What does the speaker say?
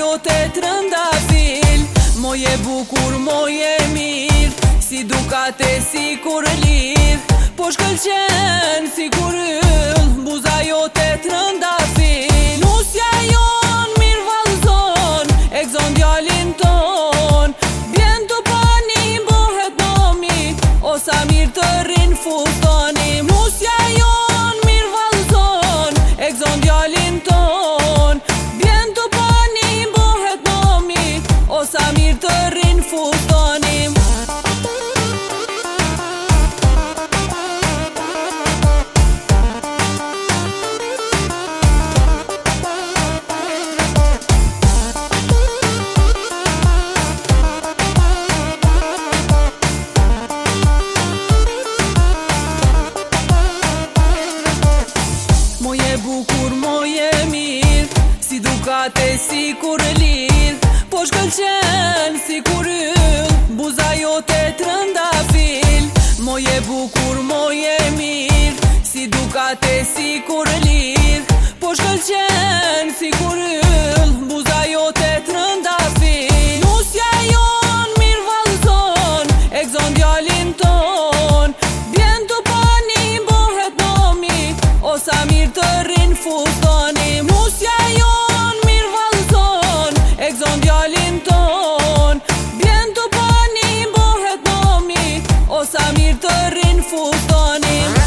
jote trëndafil. Moje bukur, moje mirë, si Ducate, si kur lidh. Po shkëlqen si kur yll, buza jote trëndafil. Nusja jon mirë vallëzon, e gzon djalin ton. Bjen të pani mbohet nomi, o sa mirë të rrin fustoni. Nusja jon mirë vallëzon, e gzon djalin ton. Bjen të pani mbohet nomi, o sa mirë të rrin fustoni. Moje bukur, moje mirë, si Ducate, si kur lidh. Po shkëlqen si kur yll, buza jote trëndafil. Moje bukur, moje mirë, si Ducate, si kur lidh. Po shkëlqen si kur yll, buza jote trëndafil. Nusja jon mirë vallëzon, e gzon djalin ton. Bjen të pani mbohet nomi, o sa mirë të rrin fustoni. Nusja jon mirë vallëzon, e gzon djalin ton. Bjen të pani mbohet nomi, o sa mirë të rrin fustoni.